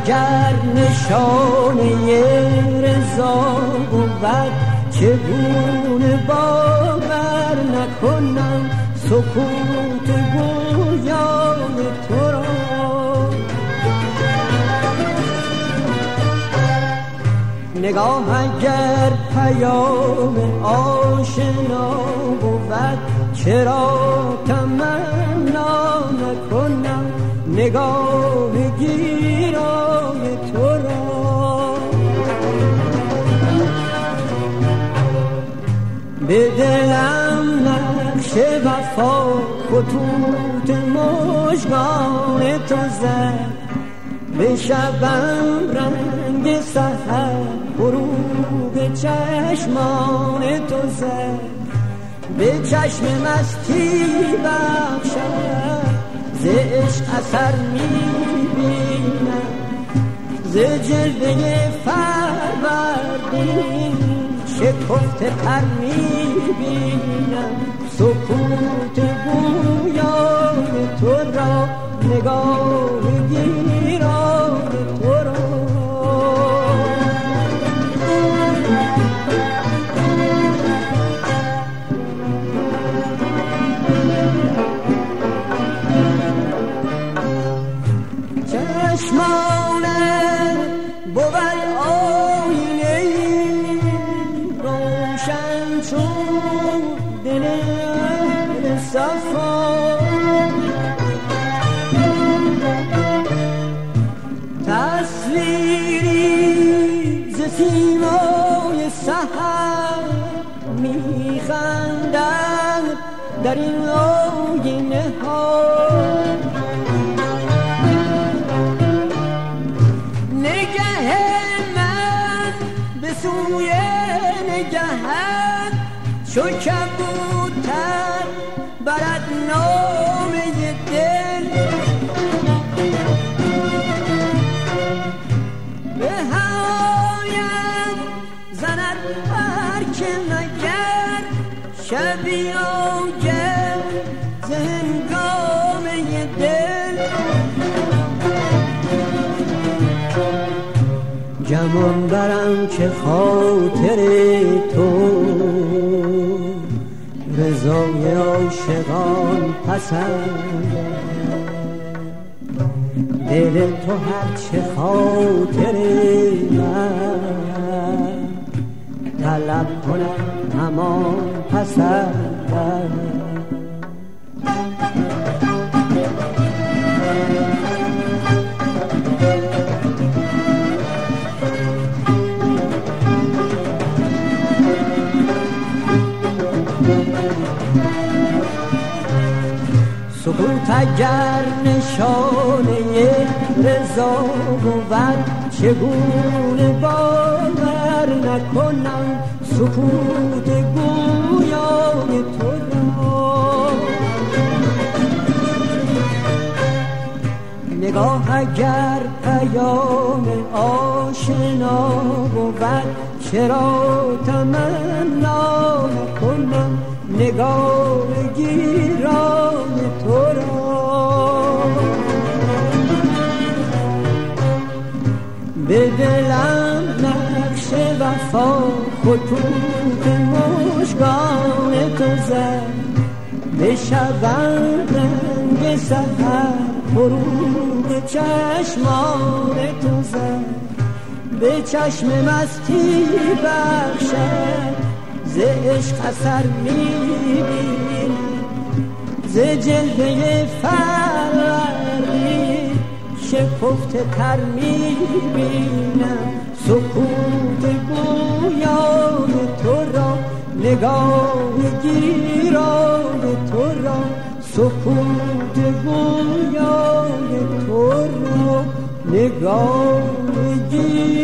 اگر نشانه رضا بود چگونه باور نکنم سکوت گویای تو را. نگاه اگر پیام آشنا بود چرا تمنا نکنم نگاه گیرای تو را. به دلم نقش وفا خطوط مژگان تو زد، به شبم رنگ سحر غروب چشمان تو زد، به چشم مستی بخشد ز عشق اثر میبینم، ز جلوه فروردین شکفته پر میبینم سکوت گویای تو را نگاه گیرای تو را. چشمانت بود آینه روشن چون دل صفا، تصویری ز سیمای سحر میخندد در این آینه ها. نگه من به سوی نگهت چو کبوتر برد نامه دل، به هوایم زند هر که مگر شبی آگه ز هنگامه دل. گمان برم که خاطر تو رضای عاشقان پسند، دل تو هرچه خاطر من طلب کنم همان پسند. سکوت اگر نشانه رضا بود چگونه باور نکنم سکوت گویای تو را. نگاه اگر پیام آشنا بود چرا تمنا نکنم نگاه گیرای تو را. به دلم نقش وفا خطوط مژگان تو زد، به شبم رنگ سحر غروب چشمان تو زد، به چشم مستی بخشد ز عشق اثر میبینم، ز جلوه فروردین شکفته تر میبینم سکوت گویای تو را نگاه گیرای تو را. سکوت گویای تو را نگاه گیرای